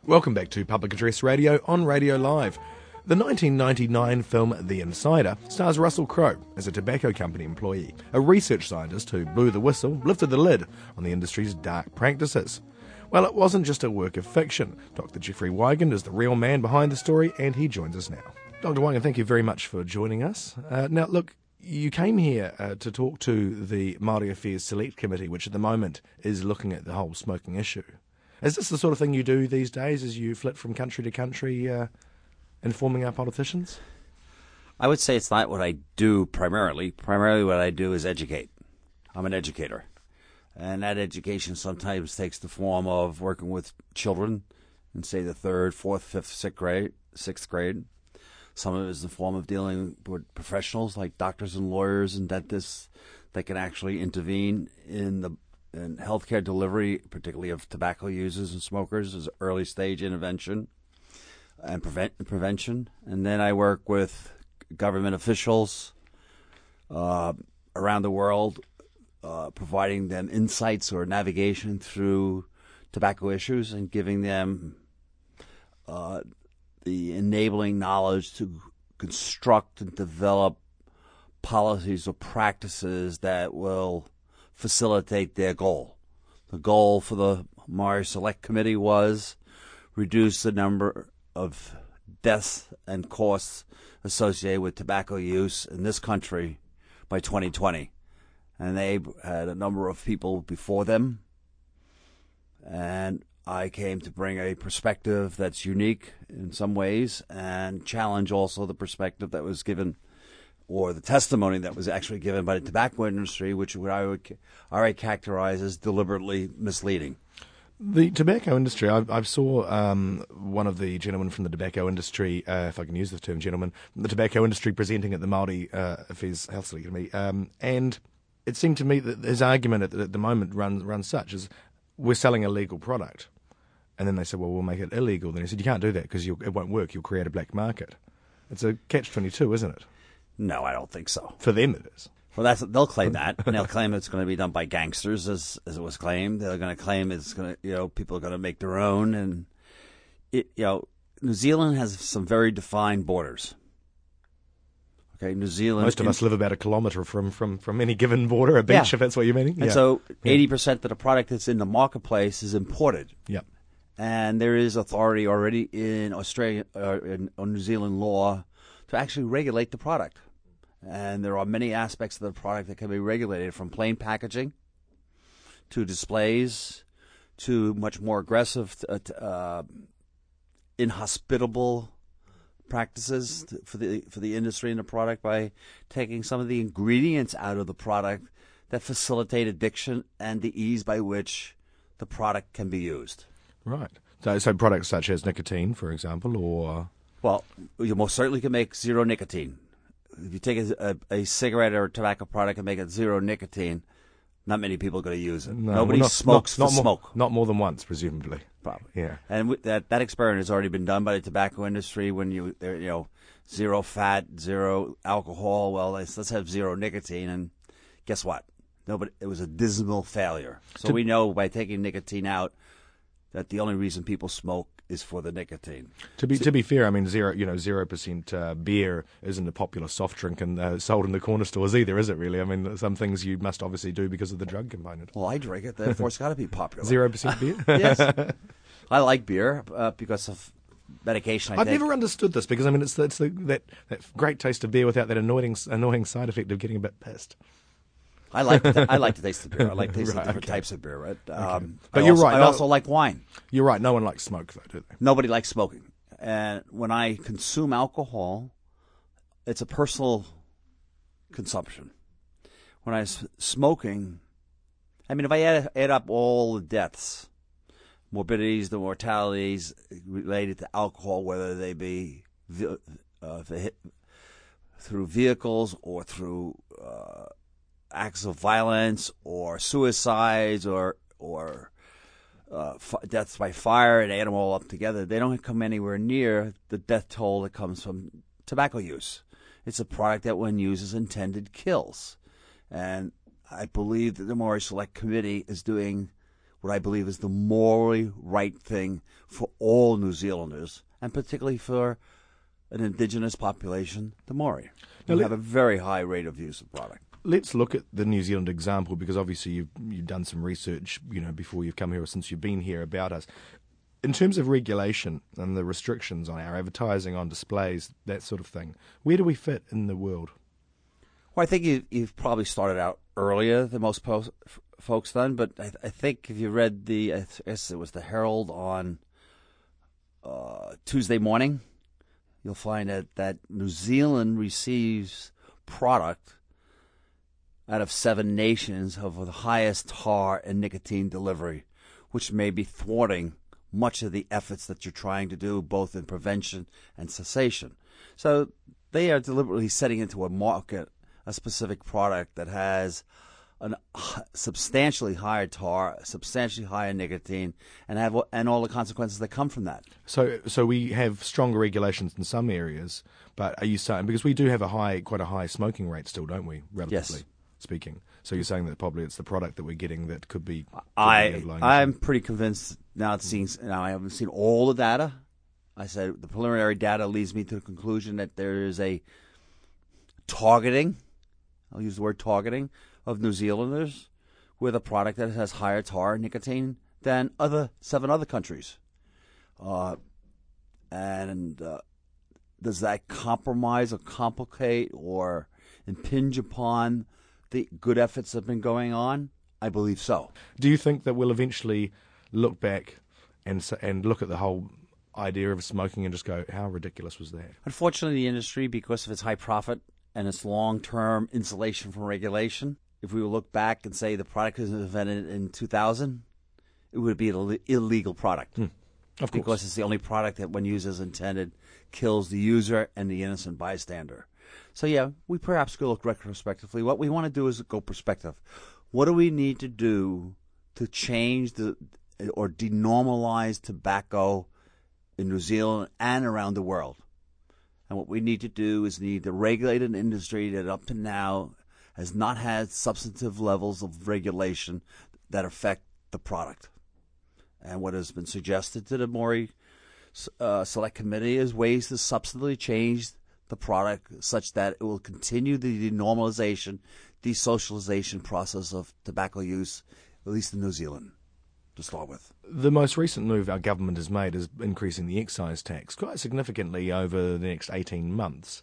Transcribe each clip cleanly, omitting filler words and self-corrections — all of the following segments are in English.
Welcome back to Public Address Radio on Radio Live. The 1999 film The Insider stars Russell Crowe as a tobacco company employee, a research scientist who blew the whistle, lifted the lid on the industry's dark practices. Well, it wasn't just a work of fiction. Dr. Jeffrey Wigand is the real man behind the story, and he joins us now. Dr. Wigand, thank you very much for joining us. Now, look, you came here to talk to the Māori Affairs Select Committee, which at the moment is looking at the whole smoking issue. Is this the sort of thing you do these days as you flit from country to country informing our politicians? I would say it's not what I do primarily. Primarily what I do is educate. I'm an educator. And that education sometimes takes the form of working with children in, say, the 3rd, 4th, 5th, 6th grade. Some of it is in the form of dealing with professionals like doctors and lawyers and dentists that can actually intervene in healthcare delivery, particularly of tobacco users and smokers, as early stage intervention and prevention. And then I work with government officials around the world, providing them insights or navigation through tobacco issues and giving them the enabling knowledge to construct and develop policies or practices that will facilitate their goal. The goal for the Māori Select Committee was reduce the number of deaths and costs associated with tobacco use in this country by 2020. And they had a number of people before them. And I came to bring a perspective that's unique in some ways and challenge also the perspective that was given, or the testimony that was actually given by the tobacco industry, which I would characterize as deliberately misleading. The tobacco industry, I saw one of the gentlemen from the tobacco industry, if I can use the term gentleman, the tobacco industry presenting at the Māori Affairs Health Select Committee, and it seemed to me that his argument at the moment runs such as, we're selling a legal product. And then they said, well, we'll make it illegal. Then he said, you can't do that because it won't work. You'll create a black market. It's a catch-22, isn't it? No, I don't think so. For them it is. Well, they'll claim that, and they'll claim it's going to be done by gangsters, as it was claimed. They're going to claim it's going to, people are going to make their own, and New Zealand has some very defined borders. Okay, New Zealand. Most of us live about a kilometre from any given border, a beach, if that's what you're meaning. And so 80% of the product that's in the marketplace is imported. Yep. And there is authority already in Australia or New Zealand law to actually regulate the product. And there are many aspects of the product that can be regulated, from plain packaging to displays to much more aggressive, inhospitable practices for the industry and the product, by taking some of the ingredients out of the product that facilitate addiction and the ease by which the product can be used. Right. So products such as nicotine, for example, or... Well, you most certainly can make zero nicotine. If you take a cigarette or a tobacco product and make it zero nicotine, not many people are going to use it. Nobody smokes to smoke. Not more than once, presumably. Probably. Yeah. And that experiment has already been done by the tobacco industry. When zero fat, zero alcohol. Well, let's have zero nicotine, and guess what? It was a dismal failure. So we know by taking nicotine out that the only reason people smoke is for the nicotine. To be fair, I mean 0% beer isn't a popular soft drink and sold in the corner stores either, is it really? I mean, some things you must obviously do because of the drug component. Well, I drink it, therefore it's got to be popular. 0% beer? Yes, I like beer because of medication. I've never understood this because I mean it's that great taste of beer without that annoying side effect of getting a bit pissed. I like to taste the beer. I like to taste the different types of beer. Right? But you're right. I also like wine. You're right. No one likes smoke, though, do they? Nobody likes smoking. And when I consume alcohol, it's a personal consumption. When I'm smoking, I mean, if I add up all the deaths, morbidities, the mortalities related to alcohol, whether they be through vehicles or through acts of violence or suicides or deaths by fire, and add them all up together, they don't come anywhere near the death toll that comes from tobacco use. It's a product that, when used as intended, kills. And I believe that the Māori Select Committee is doing what I believe is the morally right thing for all New Zealanders, and particularly for an indigenous population, the Maori, who have a very high rate of use of product. Let's look at the New Zealand example, because obviously you've done some research, before you've come here or since you've been here about us. In terms of regulation and the restrictions on our advertising, on displays, that sort of thing, where do we fit in the world? Well, I think you've probably started out earlier than most folks done, but I think if you read I guess it was the Herald on Tuesday morning, you'll find that New Zealand receives product out of 7 nations of the highest tar and nicotine delivery, which may be thwarting much of the efforts that you're trying to do, both in prevention and cessation. So they are deliberately setting into a market a specific product that has a substantially higher tar, substantially higher nicotine, and all the consequences that come from that. So we have stronger regulations in some areas, but are you saying, because we do have quite a high smoking rate still, don't we, relatively speaking? So you're saying that probably it's the product that we're getting that could be. I'm pretty convinced now. I haven't seen all the data. I said the preliminary data leads me to the conclusion that there is a targeting. I'll use the word targeting of New Zealanders with a product that has higher tar and nicotine than 7 other countries. Does that compromise or complicate or impinge upon the good efforts that have been going on? I believe so. Do you think that we'll eventually look back and look at the whole idea of smoking and just go, how ridiculous was that? Unfortunately, the industry, because of its high profit and its long-term insulation from regulation, if we would look back and say the product was invented in 2000, it would be an illegal product. Of course. Because it's the only product that, when used as intended, kills the user and the innocent bystander. So, yeah, we perhaps could look retrospectively. What we want to do is go perspective. What do we need to do to change or denormalize tobacco in New Zealand and around the world? And what we need to do is need to regulate an industry that up to now has not had substantive levels of regulation that affect the product. And what has been suggested to the Maori Select Committee is ways to substantively change the product such that it will continue the denormalization, desocialization process of tobacco use, at least in New Zealand, to start with. The most recent move our government has made is increasing the excise tax quite significantly over the next 18 months.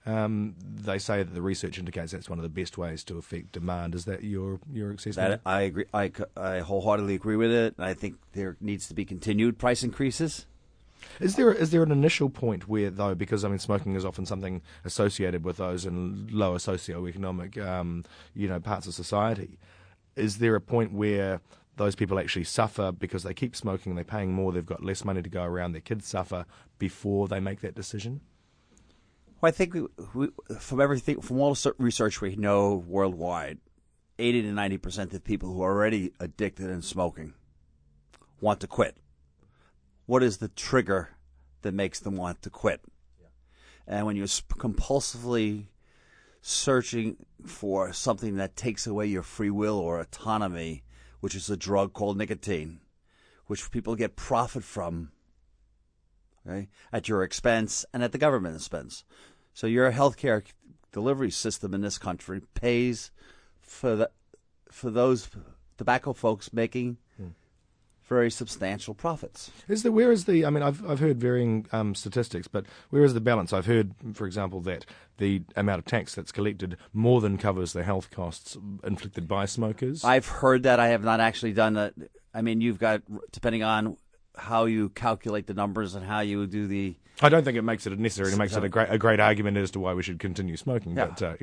They say that the research indicates that's one of the best ways to affect demand. Is that your assessment? I agree. I wholeheartedly agree with it. I think there needs to be continued price increases. Is there an initial point where, though, because smoking is often something associated with those in lower socioeconomic parts of society, is there a point where those people actually suffer because they keep smoking, they're paying more, they've got less money to go around, their kids suffer before they make that decision? Well, I think from all the research we know worldwide, 80 to 90% of people who are already addicted in smoking want to quit. What is the trigger that makes them want to quit? Yeah. And when you're compulsively searching for something that takes away your free will or autonomy, which is a drug called nicotine, which people get profit from, okay, at your expense and at the government expense. So your healthcare delivery system in this country pays for those tobacco folks making very substantial profits. Where is the? I've heard varying statistics, but where is the balance? I've heard, for example, that the amount of tax that's collected more than covers the health costs inflicted by smokers. I've heard that. I have not actually done that. You've got, depending on how you calculate the numbers and how you do the. I don't think it makes it necessary. It makes it a great argument as to why we should continue smoking. Yeah. But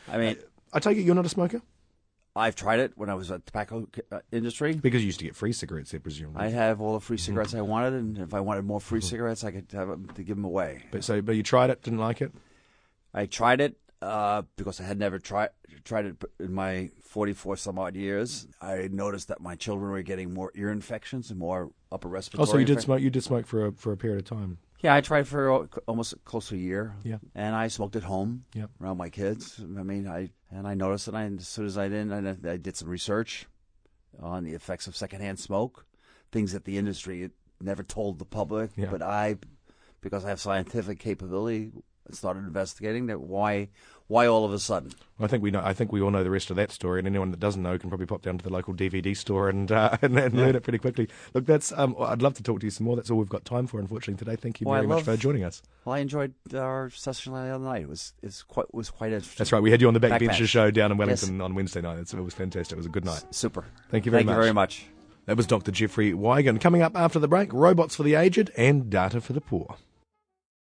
I take it you're not a smoker. I've tried it when I was at the tobacco industry. Because you used to get free cigarettes, I presume. I have all the free cigarettes I wanted, and if I wanted more free cigarettes, I could have them to give them away. But you tried it, didn't like it? I tried it because I had never tried it in my 44 some odd years. I noticed that my children were getting more ear infections and more upper respiratory. Oh, so you did smoke? You did smoke for a period of time. Yeah, I tried for almost close to a year. Yeah, and I smoked at home. Yep. Around my kids. I noticed that as soon as I did some research, on the effects of secondhand smoke, things that the industry never told the public. Yeah. But because I have scientific capability, started investigating that. Why all of a sudden? I think we know. I think we all know the rest of that story, and anyone that doesn't know can probably pop down to the local DVD store and learn it pretty quickly. Look, that's. I'd love to talk to you some more. That's all we've got time for, unfortunately, today. Thank you very much for joining us. Well, I enjoyed our session the other night. It was quite interesting. That's right. We had you on the Backbenchers show down in Wellington on Wednesday night. It was fantastic. It was a good night. Super. Thank you very much. That was Dr. Jeffrey Wigan. Coming up after the break, robots for the aged and data for the poor.